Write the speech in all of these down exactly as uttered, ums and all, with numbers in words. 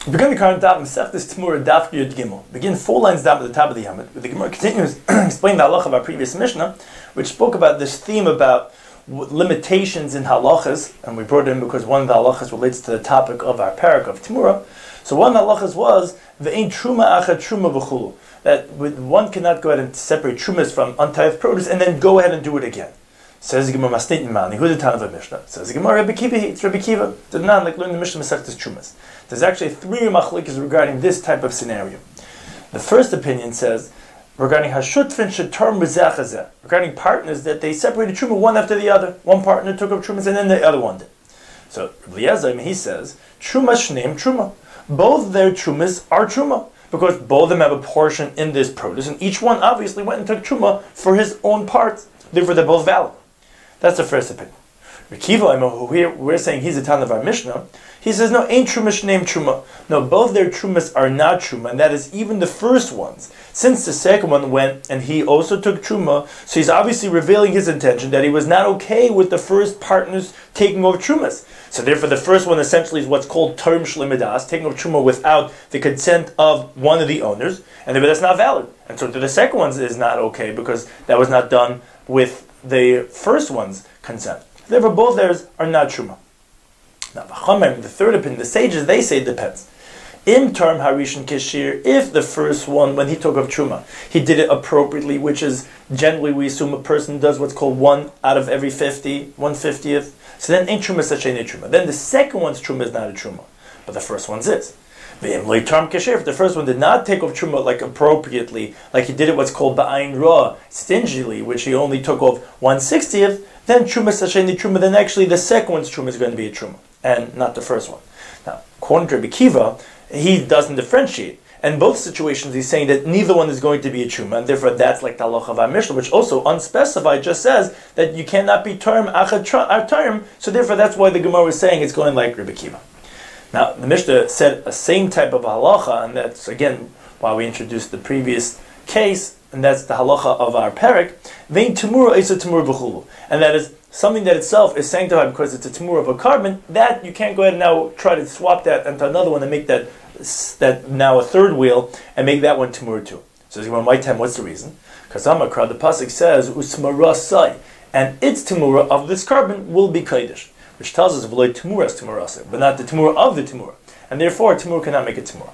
Begin the current daf Masechtas Temura Daf Yud Gimel. Begin four lines down at the top of the Yamid. The Gemara continues explaining the halacha of our previous Mishnah, which spoke about this theme about limitations in halachas, and we brought it in because one of the halachas relates to the topic of our parak of Temura. So one of the halachas was ve'ein truma achad truma v'chulu, that one cannot go ahead and separate trumas from untithed produce and then go ahead and do it again. Says the Gemara Masnit Mani, who the Tan of a Mishnah? Says the Gemara Rabbi Kiva, it's Rabbi Kiva. Did not like learn the Mishnah Masechtas Trumas. There's actually three machlokes regarding this type of scenario. The first opinion says regarding hashutfin shetarm b'zeh, regarding partners that they separated truma one after the other. One partner took up trumas and then the other one did. So Rabbi Eliezer, he says truma shneim truma. Both their trumas are truma because both of them have a portion in this produce, and each one obviously went and took truma for his own part. Therefore, they're both valid. That's the first opinion. Rekiva, who we're, we're saying he's a Tan of our Mishnah, he says, no, ain't truma name truma. No, both their trumas are not truma, and that is even the first ones. Since the second one went and he also took truma, so he's obviously revealing his intention that he was not okay with the first partners taking over trumas. So therefore, the first one essentially is what's called term shlimidas, taking over truma without the consent of one of the owners, and therefore that's not valid. And so the second one is not okay because that was not done with the first one's consent. Therefore, both theirs are not truma. Now, the third opinion, the sages, they say it depends. In term harishon keshir, if the first one, when he took of truma, he did it appropriately, which is generally we assume a person does what's called one out of every fifty, one fiftieth. So then ain't truma such ain't truma. Then the second one's truma is not a truma, but the first one's is. If the first one did not take off truma like appropriately, like he did it what's called ba'ayin ra, stingily, which he only took off one sixtieth, then truma sasheni truma, then actually the second one's truma is going to be a truma, and not the first one. Now, according to Rabbi Kiva, he doesn't differentiate. And in both situations, he's saying that neither one is going to be a truma, and therefore that's like the halacha of our Mishnah, which also unspecified just says that you cannot be term achad term. So therefore, that's why the Gemara is saying it's going like Rabbi Kiva. Now, the Mishnah said a same type of halacha, and that's, again, why we introduced the previous case, and that's the halacha of our parak, vein temura isa temura b'chulu. And that is something that itself is sanctified because it's a temura of a carbon, that you can't go ahead and now try to swap that into another one and make that that now a third wheel, and make that one temura too. So, in my time, what's the reason? Because Amakra, the pasuk says, usmara sai, and its temura of this carbon will be kodesh, which tells us v'loy temuras temurase, but not the temura of the temura, and therefore temura cannot make a temura.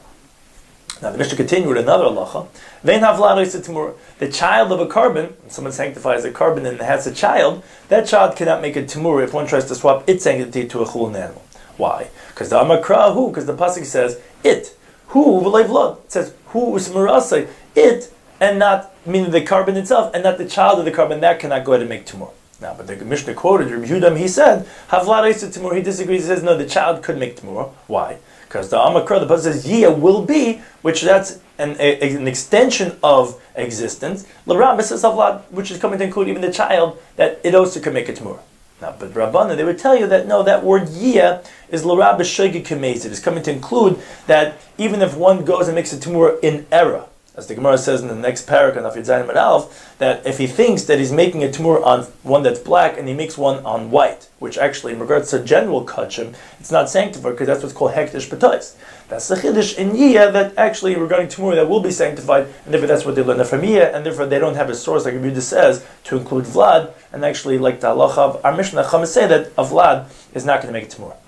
Now the Mishnah continued with another halacha. Vein havlad is a temura. The child of a carbon, when someone sanctifies a carbon and has a child, that child cannot make a temura if one tries to swap its sanctity to a chulun animal. Why? Because the amakra who, because the pasuk says it. Who v'loy vlad. It says who usmerase, it, and not meaning the carbon itself, and not the child of the carbon. That cannot go ahead and make temura. Now, but the Mishnah quoted Rabbi Yehuda, he said, Havlad Eisa Temur, he disagrees, he says, no, the child could make Temur. Why? Because the Amakra, the Pasuk says, Yia will be, which that's an, a, an extension of existence. L'Ram, says Havlad, which is coming to include even the child, that it also could make a Temur. Now, but Rabbana, they would tell you that, no, that word Yia is L'Rab B'Shegi Kemezid. It's coming to include that even if one goes and makes a Temur in error, as the Gemara says in the next parak on Afid Zayin Amud Aleph, that if he thinks that he's making a temur on one that's black and he makes one on white, which actually in regards to general kachim, it's not sanctified because that's what's called hektish b'tois. That's the chiddush in Yiyah that actually regarding temur that will be sanctified, and therefore that's what they learn from Yiyah, and therefore they don't have a source like Rabbi Yehuda says to include Vlad, and actually like the halacha of our Mishnah, Chama say that a Vlad is not going to make a temur.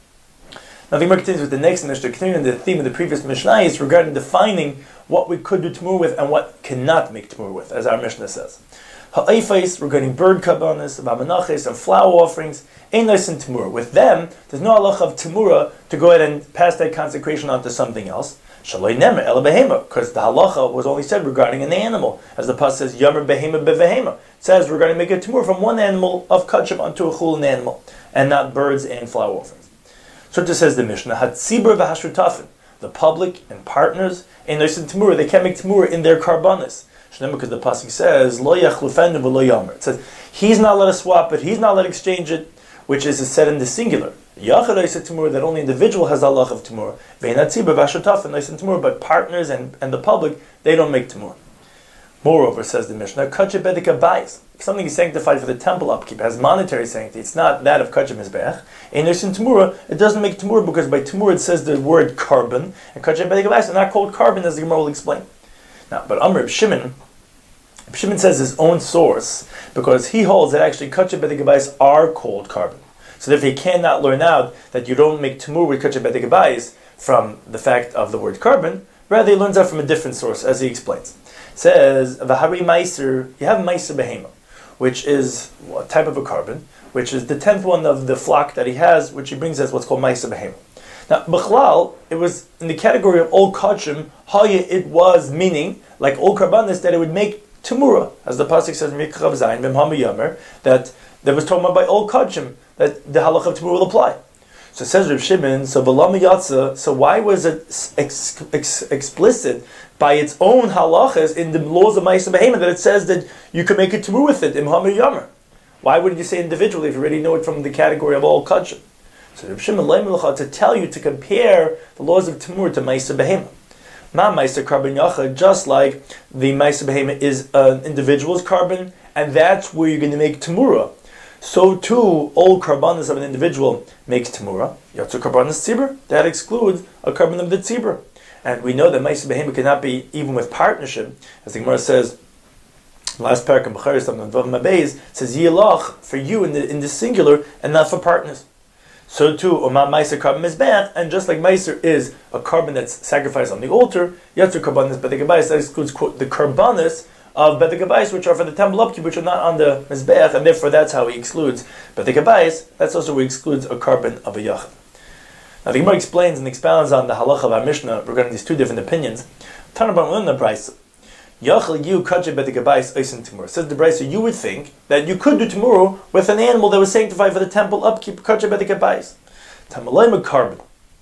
Now the Gemara continues with the next Mishnah, continuing the theme of the previous Mishnah is regarding defining what we could do temur with and what cannot make temur with, as our Mishnah says. Ha'ifais, regarding bird kabbanis, v'amanaches, and flower offerings, ain't nice in temur. With them, there's no halacha of temura to go ahead and pass that consecration on to something else. Shaloi nemer ela behema, because the halacha was only said regarding an animal, as the pasuk says, Yomer behema bevehema. It says regarding making a temur from one animal of kachim onto a chulun animal, and not birds and flower offerings. So it says the Mishnah, Hatzibur v'hashutafin, the public and partners, in their temura, they can't make temura in their karbanis. Because the pasuk says, Lo yachlufenu v'lo yomer. It says, he's not allowed to swap it, he's not allowed to exchange it, which is said in the singular. Yachad is a temura, that only individual has Allah of temura. Ve'in hatzibur v'hashutafin, nice in temura, but partners and, and the public, they don't make temura. Moreover, says the Mishnah, Kacha Bedika Bais. If something is sanctified for the temple upkeep, has monetary sanctity, it's not that of Kacha Mizbeach. And there's in Tamura, it doesn't make Tamura because by Tamura it says the word carbon, and Kacha Bedika Bais are not called carbon, as the Gemara will explain. Now, but Amr Shimon, Shimon says his own source, because he holds that actually Kacha Bedika Bais are called carbon. So therefore he cannot learn out that you don't make Tamura with Kacha Bedika Bais from the fact of the word carbon, rather he learns out from a different source, as he explains. Says V'hari Meiser, you have Meiser Behema, which is a type of a carbon, which is the tenth one of the flock that he has, which he brings as what's called Meiser Behema. Now, B'chlal, it was in the category of Ol Kachim, Haya, it was meaning, like Ol Karbanis, that it would make Tamura, as the Pasuk says in Mikchav Zayin, V'mhamu Yomer, that that was talking about by Ol Kachim, that the halach of Tamura will apply. So it says Reb Shimon, so V'lam Yatza, so why was it ex, ex, explicit by its own halachas in the laws of Ma'aseh Behema that it says that you can make a Tamur with it, Imham Yomer? Why wouldn't you say individually if you already know it from the category of all Kachim? So Reb Shimon Leimelacha to tell you to compare the laws of Tamur to Ma'aseh Behema. Ma Ma'aseh Carbon Yacha, just like the Ma'aseh Behema is an individual's carbon, and that's where you're going to make Tamura. So too, all karbanis of an individual makes Tamura. Yatzu karbanis tzibur, that excludes a carbon of the tzibur. And we know that Ma'aseh Behema cannot be even with partnership. As the Gemara says, last parak in Becharis of Vav Mabez says Yilach for you in the in the singular and not for partners. So too, Oma Ma'aser carbon mizbeach, and just like Ma'aser is a carbon that's sacrificed on the altar, Yatzu karbanis bedek habayis, that excludes quote, the karbanis of bedek habayis, which are for the temple upkeep, which are not on the mizbeach, and therefore that's how he excludes bedek habayis. That's also where he excludes a carbon of a yachid. Now the Gemara explains and expounds on the halacha of our Mishnah regarding these two different opinions. Tanabam learn the brayso. Yachal you kache bedek habayis oisen timur. Says the brayso, you would think that you could do timur with an animal that was sanctified for the temple upkeep, kache bedek habayis. Tamalayim a carbon.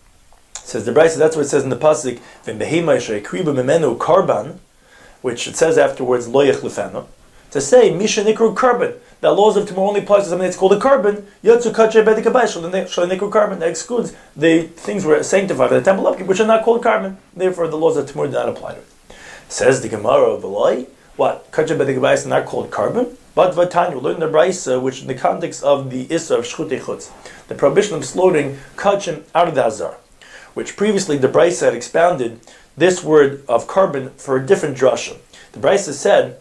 Says the brayso, that's what it says in the pasuk v'behema sheikriba memenu karban, which it says afterwards loyach lefano, to say misha nikru carbon. The laws of Tamur only applies to something that's called a carbon. Yatzu kache bedek habayis nikru carbon. That excludes the things were sanctified for the temple upkeep, which are not called carbon. Therefore, the laws of Tamur do not apply to it. Says the Gemara of Eloi, what kache bedek habayis is not called carbon, but v'tanya we learn the brayso, which in the context of the issa of shchutei chutz, the prohibition of slaughtering kachim out of the hazar, which previously the brayso had expounded this word of carbon for a different drasha. The brayso said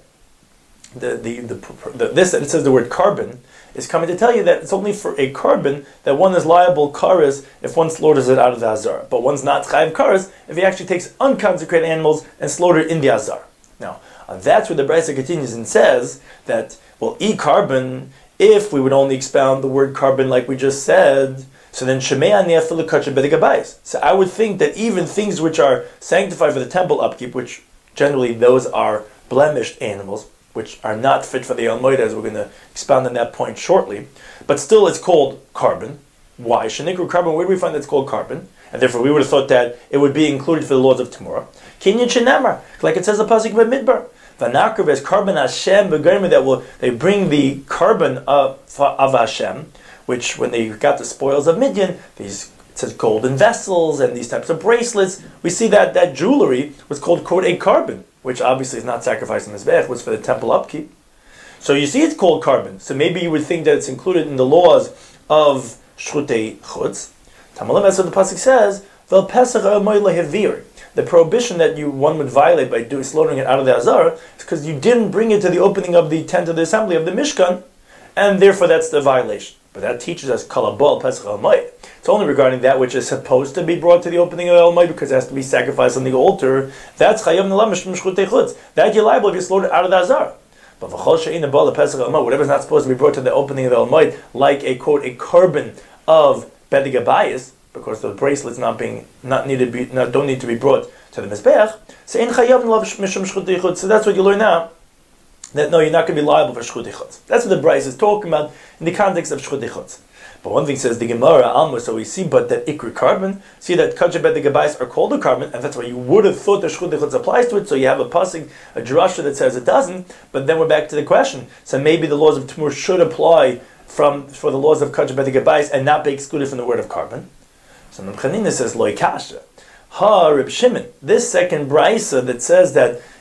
the the, the the this it says the word carbon is coming to tell you that it's only for a carbon that one is liable karas if one slaughters it out of the hazar, but one's not chayav karas if he actually takes unconsecrated animals and slaughter in the hazar. Now uh, that's where the brayso continues and says that well, e carbon, if we would only expound the word carbon like we just said, so then shemei aniyafilu kache bedek habayis. So I would think that even things which are sanctified for the temple upkeep, which generally those are blemished animals, which are not fit for the Almoida, as we're going to expound on that point shortly, but still it's called carbon. Why? Shenikru carbon, where do we find that it's called carbon? And therefore we would have thought that it would be included for the laws of Tamura. Kinyan shenamar, like it says the pasuk by Midbar. V'nakriv as carbon Hashem b'germi, that will they bring the carbon of, of Hashem, which when they got the spoils of Midian, these it says golden vessels and these types of bracelets, we see that that jewelry was called quote a carbon, which obviously is not sacrificed in Mizbech, was for the temple upkeep. So you see it's called carbon. So maybe you would think that it's included in the laws of Shchutei Chutz. Tamalim, that's what the pasuk says, Vel Pesach Moy Lehevir. The prohibition that you one would violate by doing slaughtering it out of the Hazar is because you didn't bring it to the opening of the tent of the assembly of the Mishkan, and therefore that's the violation. But that teaches us Kalabal Pesach Al-Moy. It's only regarding that which is supposed to be brought to the opening of El Moed because it has to be sacrificed on the altar. That's Chayav Nalamish from Shchutei Chutz. That you're liable if you're slaughtered out of the Hazar. But V'chol She'in Abal Pesach Al-Moed, whatever is not supposed to be brought to the opening of El Moed, like a quote a carbon of bedek habayis, because the bracelets not being not needed to be not, don't need to be brought to the mizbeach. So in Chayav Nalav Mishum Shchutei Chutz. So that's what you learn now. That no, you're not going to be liable for Shchutei Chutz. That's what the Brayso is talking about in the context of Shchutei Chutz. But one thing says the Gemara Alma, so we see, but that ikri carbon, see that kache bedek habayis are called a carbon, and that's why you would have thought the Shchutei Chutz applies to it. So you have a pasuk, a drasha that says it doesn't. But then we're back to the question. So maybe the laws of Tamur should apply from for the laws of kache bedek habayis and not be excluded from the word of carbon. So Namchanina says loy kasha. Ha Reb Shimon. This second brayso that says that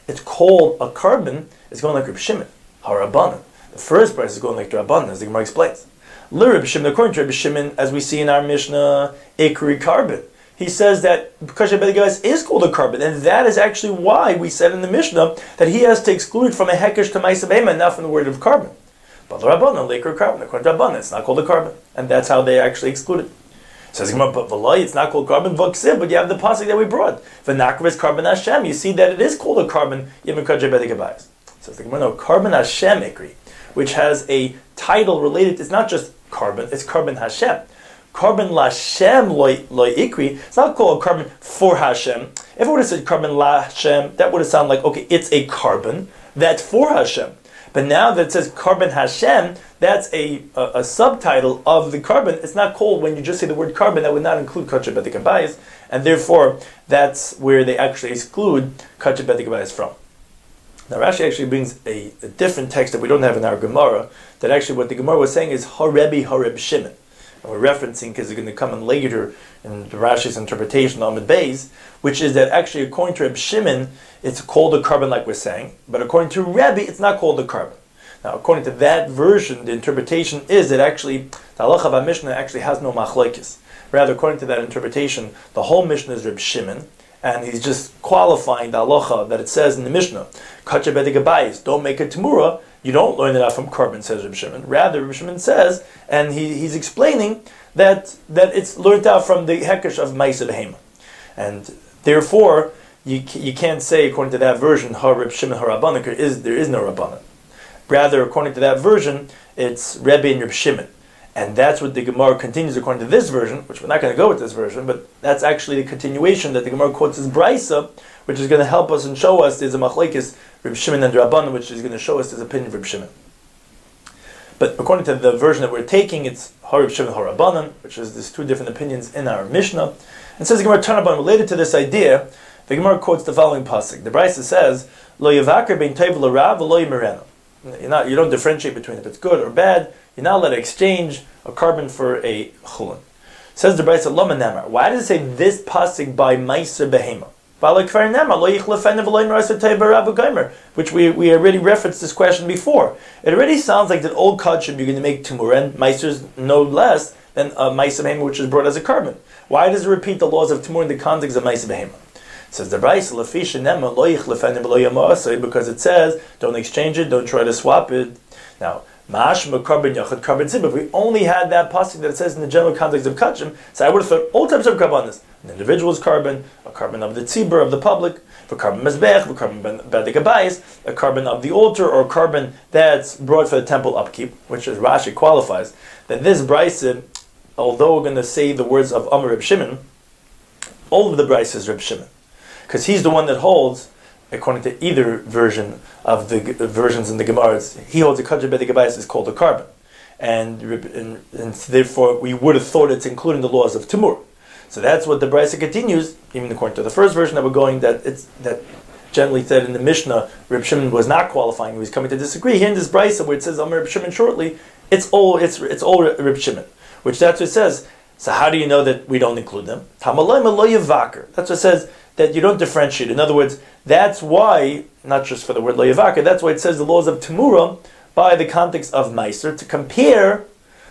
it's called a carbon, it's going like Reb Shimon, Harabanan. The first price is going like the Rabbanan, as the Gemara explains. L'Reb Shimon, according to Reb Shimon, as we see in our Mishnah, Ikri carbon. He says that because Shebet is called a carbon, and that is actually why we said in the Mishnah that he has to exclude from a hekesh to Ma'aseh Behema, not from the word of carbon. But the Rabbanan, L'Ikri carbon, according to Rabbanan, it's not called a carbon, and that's how they actually exclude it. Says Gemara, but V'lai, it's not called carbon, V'ksiv, but you have the pasuk that we brought. V'nakriv is carbon Hashem. You see that it is called a carbon, even because Shebet Gabayis. Says the Gemara, no, carbon Hashem Ikri, which has a title related. It's not just carbon; it's carbon Hashem. Carbon Lashem loy ikri. It's not called a carbon for Hashem. If it would have said carbon Lashem, that would have sounded like, okay, it's a carbon that's for Hashem. But now that it says carbon Hashem, that's a, a, a subtitle of the carbon. It's not called, when you just say the word carbon, that would not include Kacheh B'dei Kabayis, and therefore that's where they actually exclude Kacheh B'dei Kabayis from. Now Rashi actually brings a, a different text that we don't have in our Gemara, that actually what the Gemara was saying is Harebi Hareb Shimon. And we're referencing, because it's going to come in later in Rashi's interpretation on the Beis, which is that actually according to Reb Shimon, it's called a carbon like we're saying, but according to Rebbe, it's not called a carbon. Now according to that version, the interpretation is that actually, the halacha of our Mishnah actually has no machlokes. Rather, according to that interpretation, the whole Mishnah is Reb Shimon, and he's just qualifying the halacha that it says in the Mishnah, Kacheh B'dei Kabayis, don't make a Tamura. You don't learn it out from carbon, says Reb Shimon. Rather, Reb Shimon says, and he, he's explaining that that it's learned out from the hekesh of Ma'aseh Behema. And therefore, you you can't say, according to that version, Ha Reb Shimon HaRabbanan, is there is no Rabbanan. Rather, according to that version, it's Rebbe and Reb Shimon. And that's what the Gemara continues according to this version, which we're not going to go with this version, but that's actually the continuation that the Gemara quotes as Braisa, which is going to help us and show us there's a machlekes Reb Shimon and Rabbanan, which is going to show us there's opinion of Reb Shimon. But according to the version that we're taking, it's Har Reb Shimon Har Rabbanan, which is there's two different opinions in our Mishnah. And says the Gemara Tanabon, related to this idea, the Gemara quotes the following pasuk. The Braisa says, Lo yavaker bein tov l'rav v'lo yimerenu. You're not, you don't differentiate between if it's good or bad. You're not allowed to exchange a carbon for a chulin. Says the Braisa, Lama Nemar. Why does it say this pasuk by Ma'aseh Behema? Which we, we already referenced this question before. It already sounds like that old kachim you're going to make Timur, and Meiser's no less than a Ma'aseh Behema, which is brought as a carbon. Why does it repeat the laws of Timur in the context of Ma'aseh Behema? Says the Braisa, because it says, don't exchange it, don't try to swap it. Now, Mashma carbon yachad carbon zib. If we only had that pasuk that it says in the general context of kachim, so I would have thought all types of carbonas: an individual's carbon, a carbon of the tzibur of the public, for carbon mezbech, for carbon b'dei kabayis, a carbon of the altar, or a carbon that's brought for the temple upkeep, which is Rashi qualifies that this brisa, although we're going to say the words of Amar Reb Shimon, all of the brisa is Reb Shimon, because he's the one that holds, according to either version of the uh, versions in the Gemaras, he holds a Kacheh B'dei Kabayis is called a carbon. And, and, and therefore we would have thought it's including the laws of Timur. So that's what the Braisa continues, even according to the first version that we're going, that it's that generally said in the Mishnah, Reb Shimon was not qualifying, he was coming to disagree. Here in this Braisa where it says Amar Reb Shimon shortly, it's all it's it's all Reb Shimon. Which that's what it says. So how do you know that we don't include them? That's what it says, that you don't differentiate. In other words, that's why, not just for the word lo yavaka, that's why it says the laws of Temura by the context of Meiser, to compare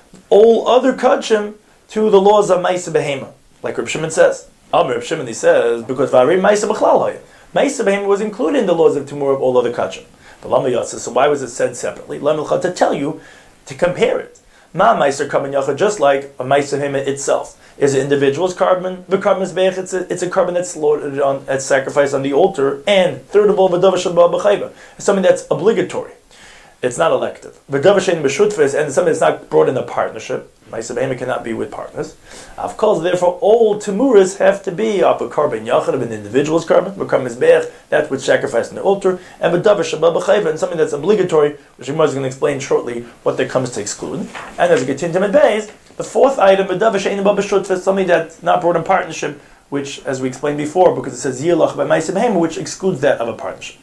all other kachim to the laws of Ma'aseh Behema, like Reb Shimon says. Amar Reb Shimon, he says, because V'arei Ma'aseh B'chlal Haya. Ma'aseh Behema was included in the laws of Temura of all other kachim. But Lama Yatsa, so why was it said separately? Lama L'cha, to tell you, to compare it. Ma Meiser carbon yachad, just like a Ma'aseh Behema itself is an individual's carbon. The carbon is beich. It's a, it's a carbon that's slaughtered on, that's sacrificed on the altar. And third of all, v'davar shabba b'chayva. It's something that's obligatory. It's not elective. V'davar shein b'shutfis, and it's something that's not brought in a partnership. Ma'aseh Behema cannot be with partners. Of course, therefore, all temuras have to be of a carbon yachad, of an individual's carbon. The carbon is beich, that which sacrificed on the altar, and v'davar shabba b'chayva, and something that's obligatory, which Gemara is going to explain shortly what that comes to exclude. And as we continue to Beis, the fourth item, something that's not brought in partnership, which, as we explained before, because it says Yilach by Ma'aseh Behema, which excludes that of a partnership.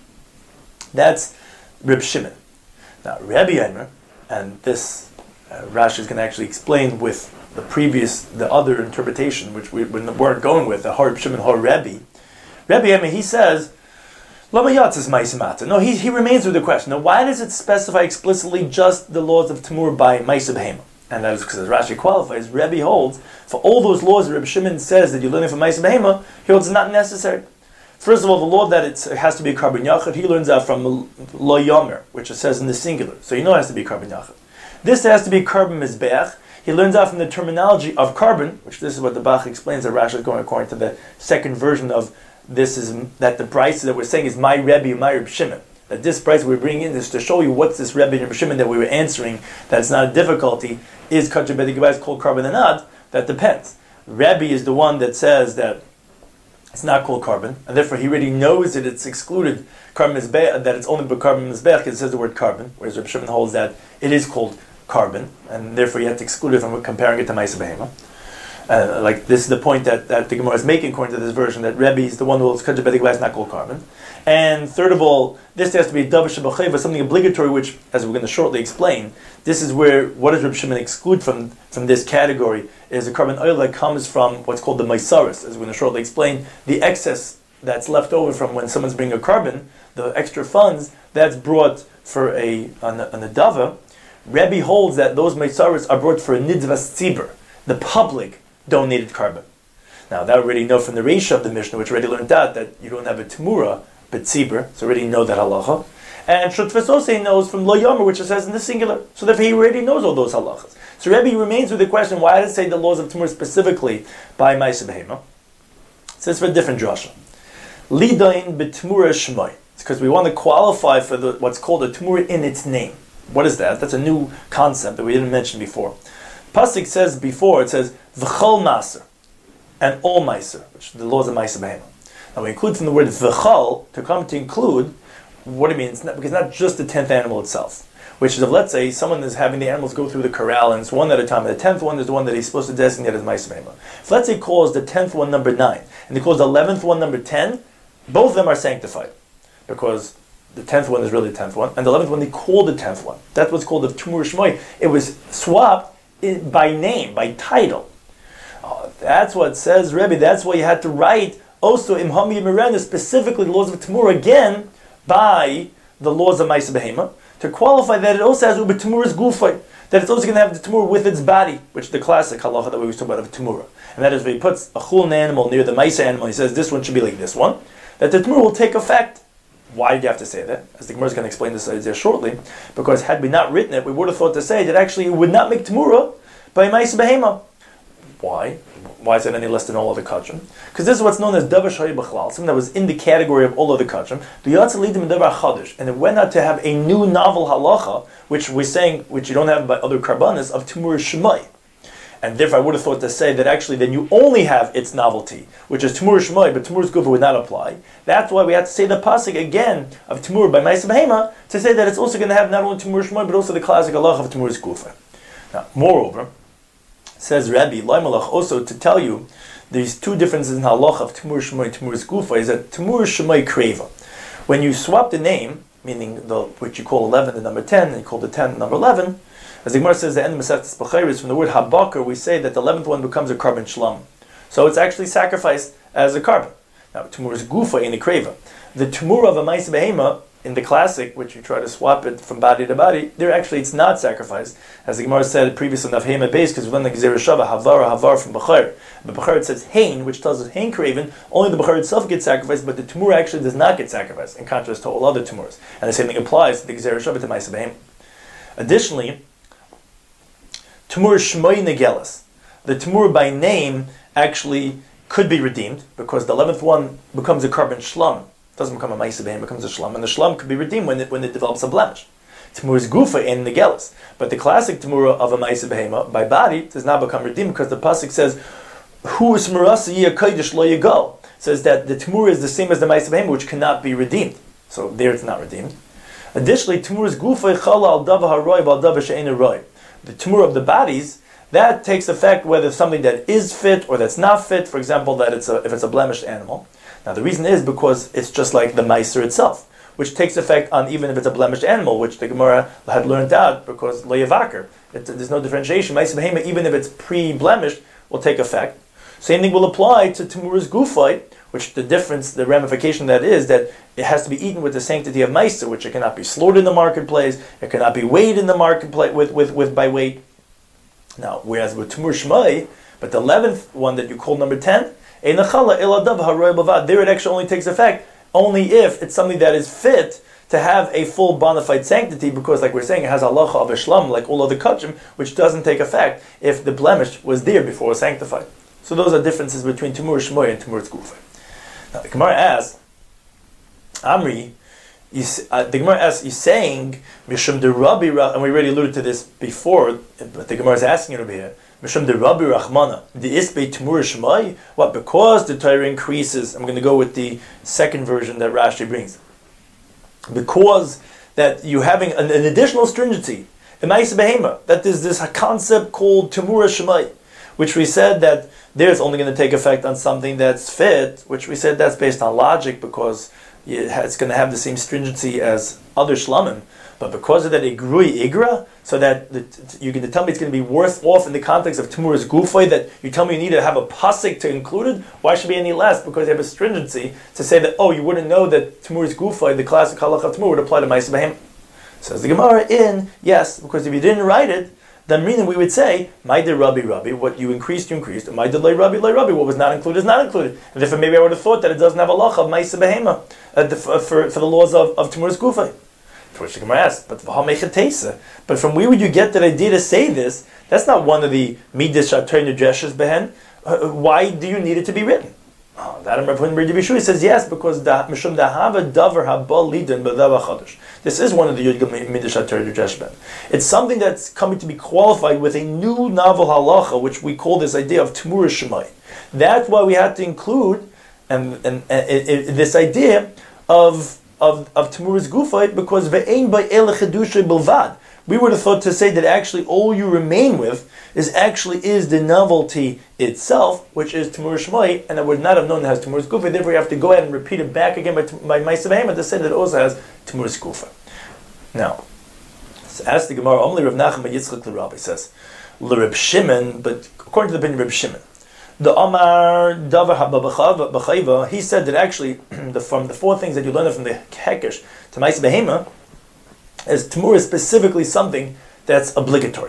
That's Reb Shimon. Now, Rabbi Yomer, and this uh, Rashi is going to actually explain with the previous, the other interpretation, which we weren't going with, the Har Reb Shimon, Har Rabbi. Rabbi Yomer, he says, Lama Yatz is Maisa Mata. No, he, he remains with the question. Now, why does it specify explicitly just the laws of Tamur by Maisa Behema? And that is because, as Rashi qualifies, Rebbe holds, for all those laws that Rebbe Shimon says that you're learning from Maisa Behema, he holds it's not necessary. First of all, the law that it's, it has to be a carbon yachid, he learns out from Lo Yomer, which it says in the singular. So you know it has to be carbon yachid. This has to be carbon mizbeach. He learns out from the terminology of carbon, which this is what the Bach explains that Rashi is going according to the second version of this, is that the price that we're saying is my Rebbe, my Rebbe Shimon. That this price we're bringing in is to show you what's this Rebbe and Rebbe Shimon that we were answering, that it's not a difficulty, is Kachar B'di Gabbai called carbon or not. That depends. Rebbe is the one that says that it's not called carbon, and therefore he already knows that it's excluded carbon mizbeach, that it's only carbon mizbeach because it says the word carbon, whereas Rebbe Shimon holds that it is called carbon, and therefore you have to exclude it from comparing it to Maisa Behema. Uh, like this is the point that, that the Gemara is making according to this version, that Rebbe is the one who holds Kachar B'di Gabbai is not called carbon. And third of all, this has to be Davar Shebacheva, something obligatory, which, as we're going to shortly explain, this is where, what does Rebbe Shimon exclude from, from this category, is the carbon oil that comes from what's called the Maisaris, as we're going to shortly explain, the excess that's left over from when someone's bringing a carbon, the extra funds, that's brought for a, on a, on a Dava. Rebbe holds that those Maisaris are brought for a Nidzvas Tzibur, the public donated carbon. Now, that already know from the Reisha of the Mishnah, which already learned out that you don't have a Temura, but Tzibur, so already know that halacha. And Shutfes also knows from Lo Yomer, which it says in the singular. So therefore he already knows all those halachas. So Rebbe remains with the question, why does it say the laws of Temur specifically by Maisa Behema? It says for a different drasha. Lidain b'Temura Shmoi. It's because we want to qualify for the, what's called a Temura in its name. What is that? That's a new concept that we didn't mention before. Pasuk says before, it says V'chol Maser, and all Meiser, which are the laws of Maisa Behema. Now we include from the word V'chol, to come to include, what it means, because it's not just the tenth animal itself, which is if, let's say, someone is having the animals go through the corral, and it's one at a time, and the tenth one is the one that he's supposed to designate as Maisa Behema. If, let's say, he calls the tenth one number nine, and he calls the eleventh one number ten, both of them are sanctified, because the tenth one is really the tenth one, and the eleventh one, they called the tenth one. That's what's called the Temur Shmoi. It was swapped in, by name, by title. Oh, that's what says Rebbe, that's why you had to write also Imham Yimirena, specifically the laws of Temur again, by the laws of Maisa Behema, to qualify that it also has Uba Temura's Gufay, that it's also going to have the Temur with its body, which is the classic halacha that we was talking about of Temura. And that is when he puts a chulin animal near the Maisa animal, he says this one should be like this one, that the Temur will take effect. Why did you have to say that? As the Gemara is going to explain this there shortly, because had we not written it, we would have thought to say that actually it would not make Temura by Maisa Behema. Why? Why is it any less than all other kachim? Because this is what's known as davar shari b'chlal, something that was in the category of all other kachim. The yatsa lidim in davar chadish, and it went out to have a new novel halacha, which we're saying, which you don't have by other karbanas, of Temur Shmoi. And therefore I would have thought to say that actually then you only have its novelty, which is Temur Shmoi, but Temur's Gufa would not apply. That's why we have to say the pasuk again of Temur by Maisa Behema, to say that it's also going to have not only Temur Shmoi, but also the classic halacha of Temur's Gufa. Now, moreover, says Rabbi Laimalach also to tell you there's two differences in halacha of Temur Shmoi and Temur's Gufa, is that Temur Shmoi Kreva. When you swap the name, meaning the which you call eleven the number ten, and you call the ten the number eleven, as the Gemara says, the end of Masechtas Bechiros, from the word habakar, we say that the eleventh one becomes a carbon shlam. So it's actually sacrificed as a carbon. Now, Temur's Gufa in the Kreva. The Temur of a Maisa Behema, in the classic, which you try to swap it from body to body, there actually it's not sacrificed. As the Gemara said previously in Navhema base, because when the Gezerah Shava, Havar, Havar from Bechar. But Bechar it says Hain, which tells us Hain Kraven, only the Bechar itself gets sacrificed, but the Temur actually does not get sacrificed, in contrast to all other Temurs. And the same thing applies to the Gezerah Shava to Maisa Behema. Additionally, Temur Shmoi Negelas. The Temur by name actually could be redeemed, because the eleventh one becomes a carbon shlam. It doesn't become a Maisa Behema, it becomes a shlam, and the shlam could be redeemed when it, when it develops a blemish. Temur's Gufa in Negelas. But the classic Temura of a Maisa Behema by body does not become redeemed, because the pasuk says, Hu is Marasa Yia Kodesh Lo Yago. Says that the Temur is the same as the Maisa Behema, which cannot be redeemed. So there it's not redeemed. Additionally, Temur's Gufa Chala al Dava Haroy al Dava She'ena Roy. The Temur of the bodies, that takes effect whether something that is fit or that's not fit, for example, that it's a, if it's a blemished animal. Now the reason is because it's just like the Meiser itself, which takes effect on even if it's a blemished animal, which the Gemara had learned out because Lo Yavaker, there's no differentiation. Maisa Behema, even if it's pre-blemished, will take effect. Same thing will apply to Temuras Gufay, which the difference, the ramification that is, that it has to be eaten with the sanctity of Maisa, which it cannot be slaughtered in the marketplace, it cannot be weighed in the marketplace with, with, with by weight. Now, whereas with Temur Shmai, but the eleventh one that you call number ten, there it actually only takes effect only if it's something that is fit to have a full bona fide sanctity, because like we're saying, it has halacha of Ishlam, like all other kachim, which doesn't take effect if the blemish was there before it was sanctified. So those are differences between Temur Shmai and Temur Gufay. Now the Gemara asks, Amri, you, uh, the Gemara asks, you're saying, Mishum de Rabbi, and we already alluded to this before, but the Gemara is asking it over here, Mishum de Rabbi Rachmana, the Isbe Temur Shmai, what, because the Torah increases, I'm going to go with the second version that Rashi brings, because that you're having an, an additional stringency, in Ma'aseh Behema, that there's this concept called Temur Shmai, which we said that there's only going to take effect on something that's fit, which we said that's based on logic because it's going to have the same stringency as other shlamim. But because of that igrui igra, so that the, you're going to tell me it's going to be worse off in the context of Temuras Gufay, that you tell me you need to have a pasik to include it, why should it be any less? Because you have a stringency to say that, oh, you wouldn't know that Temuras Gufay, the classic halach of Temur, would apply to Ma'aseh Behema. Says the Gemara in, yes, because if you didn't write it, then meaning we would say, Maida Rabbi Rabbi, what you increased, you increased, and Maida Lay Rabbi Lay Rabbi, what was not included is not included. And therefore maybe I would have thought that it doesn't have a lacha of Ma'aseh Behema uh, for, for, for the laws of, of Temuras Gufay. To which the Gemara asks, but but from where would you get that idea to say this? That's not one of the Midas Shatar Nudreshes Behen. Uh, why do you need it to be written? Oh, that Rav Bishui says yes, because Mishum Dahava Davar Haba Lidin B'Dava Chadash. This is one of the Yud Midas Shatar Nudresh Behen. It's something that's coming to be qualified with a new novel halacha, which we call this idea of Temur Shmai. That's why we had to include and, and, and it, it, this idea of of of Temuras Gufay, because ve'ein by ele chedusha bilvad. We would have thought to say that actually all you remain with is actually is the novelty itself, which is Temur Shmai, and I would not have known it has Temuras Gufay. Therefore, you have to go ahead and repeat it back again by by Ma'aseh Behema to say that it also has Temuras Gufay. Now, so ask the Gemara, Omli Rav Nachman Yitzchak l'Rabbi says l'Reb Shimon, but according to the opinion of Reb Shimon, the Amar Davar Haba B'Chayva, he said that actually the, from the four things that you learn from the Hekesh to Ma'aseh Behema, is Temur is specifically something that's obligatory.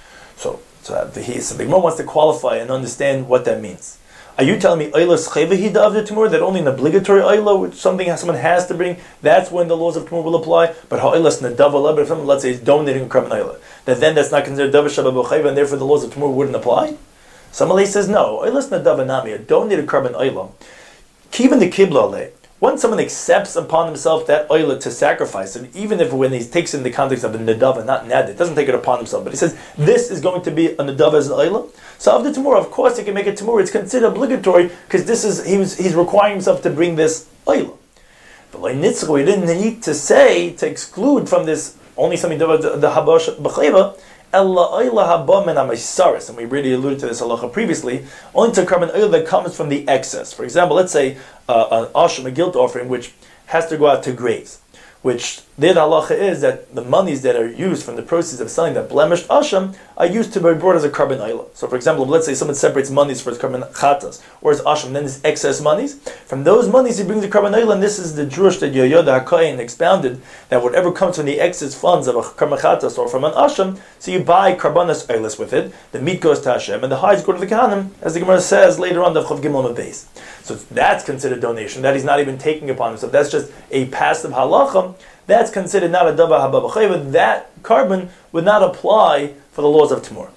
So, so the, he, so the Gemara wants to qualify and understand what that means. Are you telling me Eilah Schevahida of the Temur, that only an obligatory Eilah, which something someone has to bring, that's when the laws of Temur will apply? But Ha'Eilah Nadav, if someone, let's say, is donating a carbon Eilah, that then that's not considered Davar Shabbat B'Chayva, and therefore the laws of Temur wouldn't apply? Somebody says no. Eilas Nadav Anami, don't need a carbon Eilah. Even the Kibla, once someone accepts upon himself that Eilah to sacrifice, and even if when he takes it in the context of a Nadav and not Nad, it doesn't take it upon himself, but he says this is going to be a Nadav as an Eilah. So of the Temur, of course he can make it Temur, it's considered obligatory, because this is he was, he's requiring himself to bring this Eilah. But like Nitzchah, we didn't need to say, to exclude from this only something the Habash B'Chayva, Ella Eilah Haba Min HaMaisaris, and we already alluded to this halacha previously, only to carbon Eilah that comes from the excess. For example, let's say uh, an asham, a guilt offering, which has to go out to graves, which their halacha is that the monies that are used from the proceeds of selling that blemished asham are used to be brought as a carbon Eilah. So for example, let's say someone separates monies for his carbon chatas, or his asham, then his excess monies, from those monies he brings the carbon Eilah, and this is the drush that Yoyoda HaKohen expounded, that whatever comes from the excess funds of a carbon chatas or from an asham, so you buy carbonas Eilas with it, the meat goes to Hashem, and the hides go to the Kahanim, as the Gemara says later on, the Chav Gimel Mabez. So that's considered donation, that he's not even taking upon himself, that's just a passive halacha. That's considered not a Davar Haba B'Chayva. That carbon would not apply for the laws of Temur.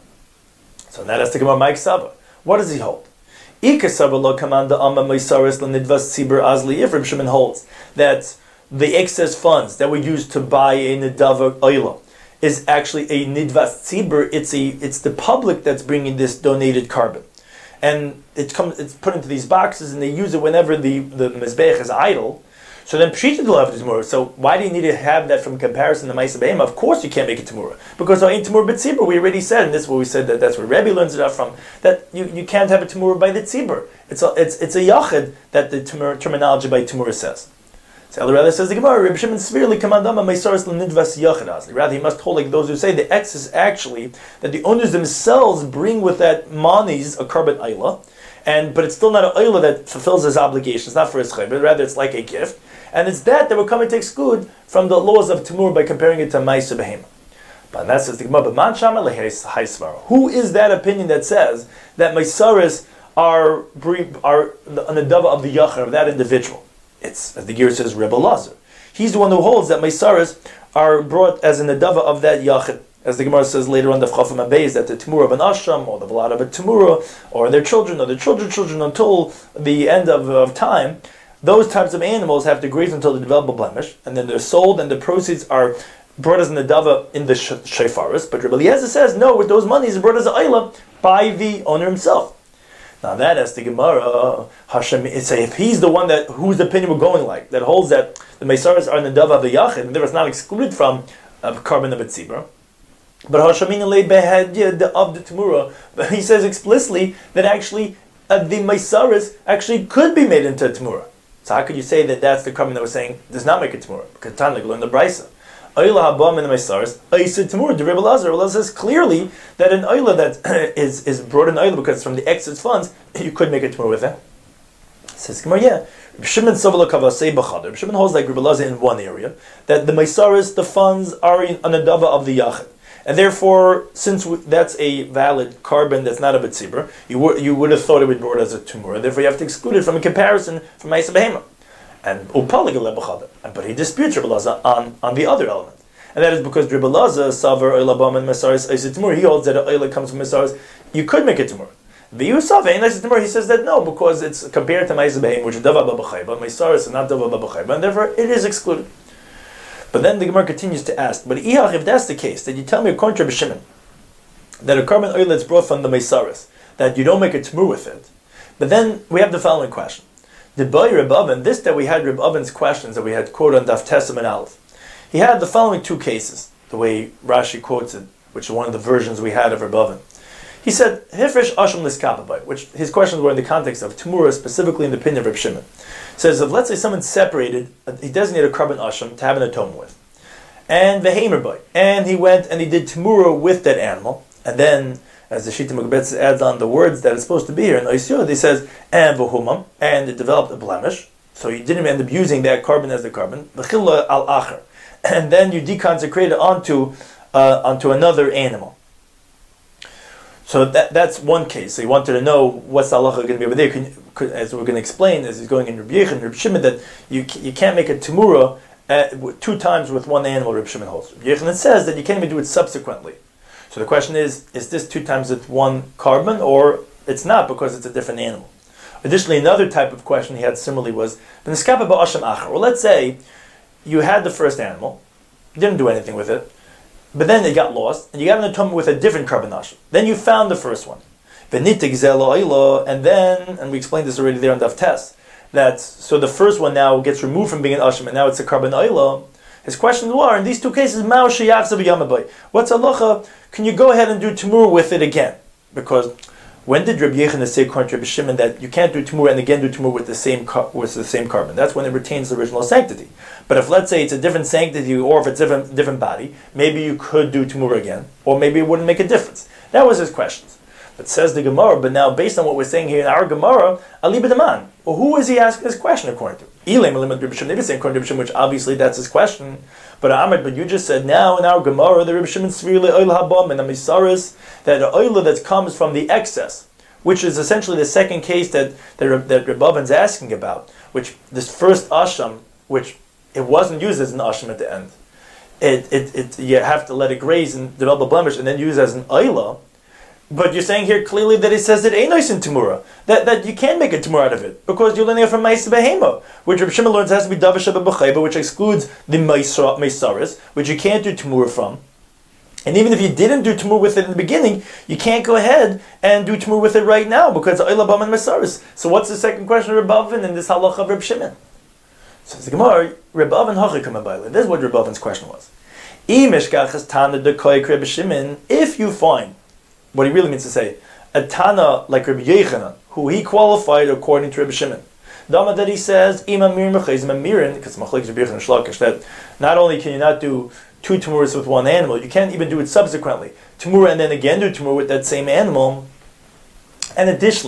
So now that's the Gemara Mike Saba. What does he hold? Ika Saba lo kamanda amma meisaris l'nidvas tzibur azli. If Reb Shimon holds that the excess funds that we use to buy a Nadav Eilah is actually a nidvas tzibur, it's a it's the public that's bringing this donated carbon, and it comes it's put into these boxes and they use it whenever the the mizbeach is idle. So then Pshita will have Temurah. So why do you need to have that from comparison to Ma'aseh Behema? Of course you can't make it Temurah. Because in Temurah b'tzibur, we already said, and this is what we said, that that's where Rebbe learns it out from, that you, you can't have a Temurah by the tzibur. It's a, it's, it's a yachid that the temur, terminology by Temurah says. So El Rather says the Gemara, Reb Shimon severely commandama meisaris l'nidvas yachid azli. Rather, he must hold like those who say the excess actually, that the owners themselves bring with that monies a carbon Eilah, and but it's still not an oila that fulfills his obligation. It's not for his chay, but rather it's like a gift. And it's that that we're coming to exclude from the laws of Tamur by comparing it to Ma'aseh Behema. But that says the Gemara, but man shama lehaisvara. Who is that opinion that says that Maisaris are are an adava of the yachar of that individual? It's, as the Ger says, Rebbe Lazar. He's the one who holds that Maisaris are brought as an adava of that yachid. As the Gemara says later on, the Chafam Abayz, that the Tamura of an Ashram, or the Vlad of a Tamura, or their children, or their children's children, until the end of, of time, those types of animals have to graze until they develop a blemish, and then they're sold, and the proceeds are brought as an adava in the sh- shefaris. But Rebbe Eliezer says, no, with those monies, brought as an ayla by the owner himself. Now that, as the Gemara, Hashem, it's a, if he's the one that whose opinion we're going like, that holds that the Meisaris are in the adava of the yachid, and therefore it's not excluded from a carbon of a tzibur. But Hashamin le behedya of the Tamura, but he says explicitly that actually uh, the Meisaris actually could be made into a Tamura. So how could you say that that's the carbon that we're saying does not make a Tamura? Because Tanlik learned the Brisa. Oila habam in the Meisaris, Oisa Tamura. The Rebbe Lazar, Rebbe Lazar says clearly that an Oila that is is brought in Oila because from the excess funds you could make a Tamura with it. Says Gemara, yeah. Reb Shimon Sovala Kavasei B'Chad. Reb Shimon holds like Rebbe Lazar in one area that the Meisaris, the funds are in an adava of the Yachid. And therefore, since that's a valid carbon that's not a betzibur, you would you would have thought it would be brought as a tumura. Therefore, you have to exclude it from a comparison from Ma'aseh Behema. And upalig lebachada. But he disputes Rebbe Lazar on, on the other element, and that is because Rebbe Lazar savar oilabam and mesaris eiseh tumura. He holds that oila comes from mesaris. You could make it tumura. V'yusav ein eiseh tumura. He says that no, because it's compared to Ma'aseh Behema, which is dava babachayba, but mesaris is not dava babachayba, and therefore it is excluded. But then the Gemara continues to ask, but if that's the case, that you tell me according to Rebbe Shimon, that a carbon oil that's brought from the Meisaris, that you don't make a Tamur with it. But then we have the following question. The Boy Reb Oven, this that we had Reb Oven's questions that we had quoted on Daf Tesam and Aleph, he had the following two cases, the way Rashi quotes it, which is one of the versions we had of Reb Oven. He said, Hifresh Asham Liskababai, which his questions were in the context of Tamura, specifically in the opinion of Reb Shimon. Says, if let's say someone separated, he designated a carbon asham to have an atonement with, and the hamer boy, and he went and he did Tamura with that animal, and then, as the Shita Mugabetz adds on the words that it's supposed to be here in Oisiyod, he says, and v'humam, and it developed a blemish, so you didn't end up using that carbon as the carbon, v'chilla al acher, and then you deconsecrate it onto, uh, onto another animal. So that that's one case. So he wanted to know what's the halacha going to be over there. Can, could, as we're going to explain, as he's going in Reb Yechon and Reb Shimon, that you you can't make a Tamura uh, two times with one animal. Reb Shimon holds. Reb Yechon says that you can't even do it subsequently. So the question is: is this two times with one carbon, or it's not because it's a different animal? Additionally, another type of question he had similarly was: well, let's say you had the first animal, didn't do anything with it. But then it got lost, and you got an atonement with a different carbon asham. Then you found the first one. And then, and we explained this already there on Daf Tes, that so the first one now gets removed from being an asham, and now it's a carbon oila. His questions were, in these two cases, what's halacha? Can you go ahead and do Tamur with it again? Because when did Reb Yechon say according to Reb Shimon that you can't do Tamur and again do Tamur with the same car- with the same carbon? That's when it retains the original sanctity. But if let's say it's a different sanctity, or if it's a different, different body, maybe you could do Tamur again, or maybe it wouldn't make a difference. That was his questions. But says the Gemara, but now based on what we're saying here in our Gemara, Ali B'Daman, well, who is he asking this question according to? Elam Elam Reb Shimon, maybe saying according to Reb Shimon, which obviously that's his question. But Ahmed, but you just said now in our Gemara, the Reb Shimon Svir Oil Habam and Amisaris, that the oil that comes from the excess, which is essentially the second case that that, that Reb Oven's asking about, which this first asham, which it wasn't used as an asham at the end. It, it, it, you have to let it graze and develop a blemish and then use it as an oila. But you're saying here clearly that it says that ain't nice in Tamura, that, that you can make a Tamura out of it, because you're learning it from Ma'aseh Behema, which Reb Shimon learns has to be Davar Sheba B'Chayba, which excludes the Meisaris, which you can't do Tamura from. And even if you didn't do Tamur with it in the beginning, you can't go ahead and do Tamur with it right now, because it's Oila Bam and Meisaris. So what's the second question of Reb Oven in this halacha of Reb Shimon? So the Gemara, Reb Oven hachikam abayla. This is what Reb Oven's question was. If you find, what he really means to say, a Tana like Reb Yechanan, who he qualified according to Reb Shimon, Dama that he says, because that not only can you not do two Tamuras with one animal, you can't even do it subsequently. Tamura and then again do Tamura with that same animal. And additionally,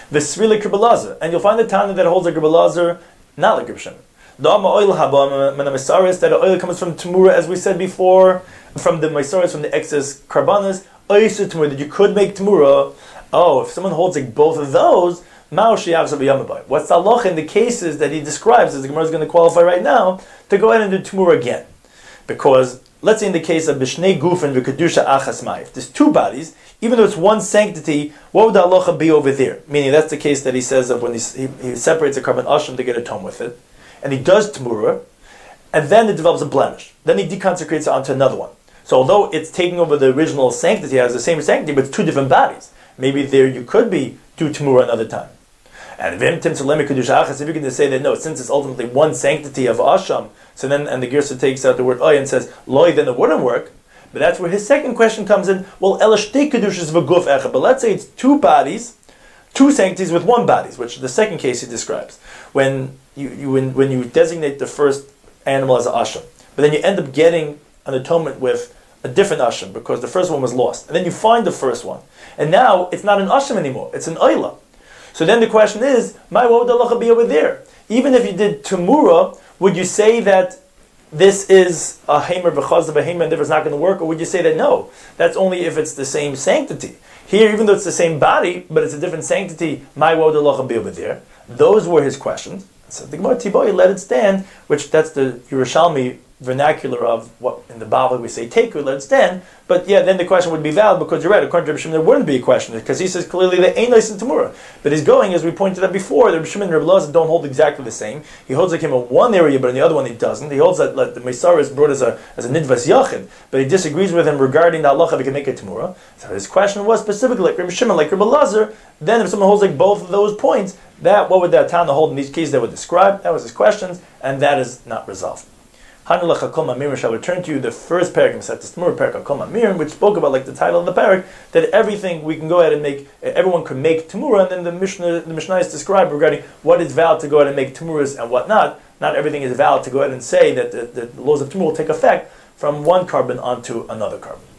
V'sri like Rabbi Lazar. And you'll find the Tana that holds like Rabbi Lazar, not like Rabbi Shimon. The Amma oil haba, when a Mesaris, that oil comes from Tamura, as we said before, from the Mesaris, from the excess Karbanas, Oysu Tamura, that you could make Tamura. Oh, if someone holds like both of those, what's the halacha in the cases that he describes, as the Gemara is going to qualify right now, to go ahead and do Tamura again? Because, let's say in the case of Bishnei Gufen v'Kedusha Achas Ma'if, there's two bodies, even though it's one sanctity, what would the halacha be over there? Meaning that's the case that he says of when he, he, he separates a carbon ashram to get a tome with it, and he does Tamura, and then it develops a blemish. Then he deconsecrates it onto another one. So although it's taking over the original sanctity, it has the same sanctity, but it's two different bodies. Maybe there you could be do Tamura another time. And if you're going to say that no, since it's ultimately one sanctity of Asham, so then, and the Girsa takes out the word Oy and says, Loy, then it wouldn't work. But that's where his second question comes in. Well, Elashtei Kedushas v'guf echad. But let's say it's two bodies, two sanctities with one bodies, which the second case he describes. When you, you when, when you designate the first animal as an Asham, but then you end up getting an atonement with a different Asham because the first one was lost. And then you find the first one. And now it's not an Asham anymore, it's an Oyla. So then the question is, my what would the halacha be over there? Even if you did Tamura, would you say that this is a Hamer v'chaz of a Hamer and therefore it's not going to work? Or would you say that no, that's only if it's the same sanctity? Here, even though it's the same body, but it's a different sanctity, my what would the halacha be over there? Those were his questions. So the Gemara Tiboy let it stand, which that's the Yerushalmi vernacular of what in the Bible we say take, we let it stand. But yeah, then the question would be valid because you're right, according to Rabbi Shimon, there wouldn't be a question because he says clearly that ain't nice in Tamura. But he's going, as we pointed out before, that Rabbi Shimon and Rabbi Lazar don't hold exactly the same. He holds like him in one area, but in the other one he doesn't. He holds that like, the Meisar is brought as a as a Nidvas Yachid, but he disagrees with him regarding the halacha if he can make a Tamura. So his question was specifically like Rabbi Shimon, like Rabbi Lazar. Then if someone holds like both of those points, that what would that Tana hold in these cases that would describe? That was his questions, and that is not resolved. Hanulach Kol Mamirim shall return to you the first parak, Tamura parak Kol Mamirim, which spoke about like the title of the parak, that everything we can go ahead and make, everyone can make Tamura, and then the Mishnah, the Mishnah is described regarding what is valid to go ahead and make Tamuras and what not. Not everything is valid to go ahead and say that the, the laws of Tamura will take effect from one carbon onto another carbon.